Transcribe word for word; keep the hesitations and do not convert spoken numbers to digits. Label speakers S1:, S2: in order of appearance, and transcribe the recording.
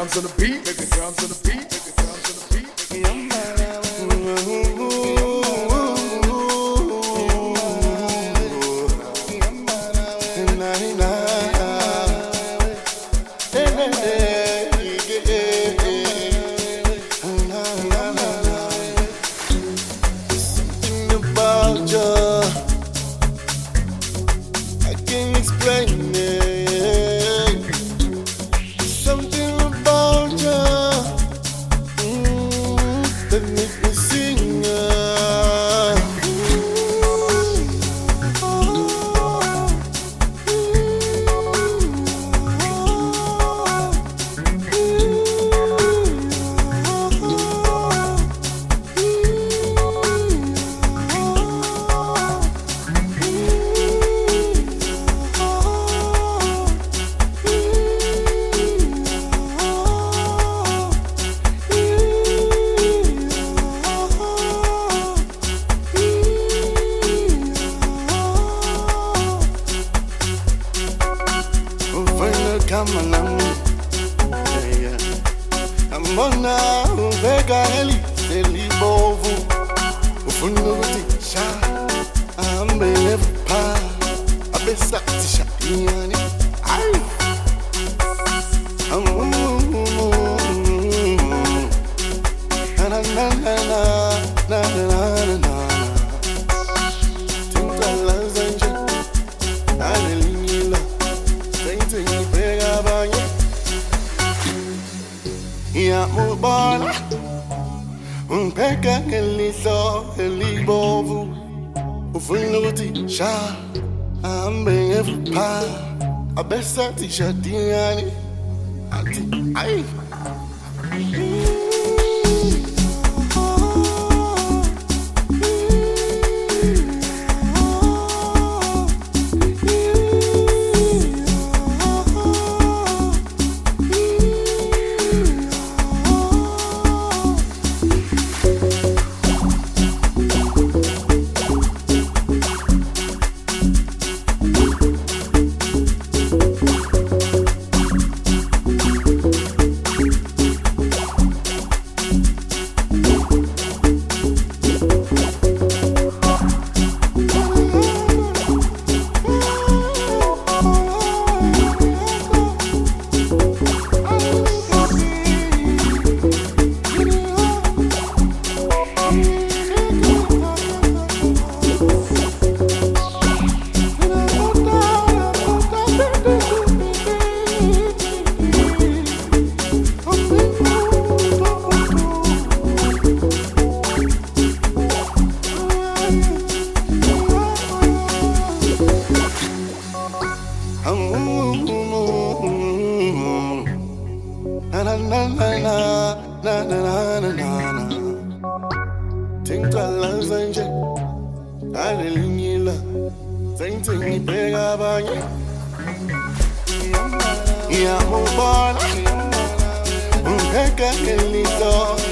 S1: drums on the beat, make the drums on the beat, make the drums on the beat.
S2: Something about you, I can't explain it. Something about you, mm, that make me sing. uh. Come on, I'm yeah, yeah. I'm on now, Vega Heli, Deli Bovu, Ufunuti, Sha, I'm Benev Pa, Abesati Shatiani, Aye, I'm na na na na na na na na. Tinta Lazanje, Adelina. Ya mubana, unpeka eliso elibovu, ufunuti sha, ambe efupa, abesati shatiani, ati ay. Na na na na na na na na na. Tinta Lazanje, Adelina, Sainting Pega Banya. Ya Mubana, Unpeka Elito.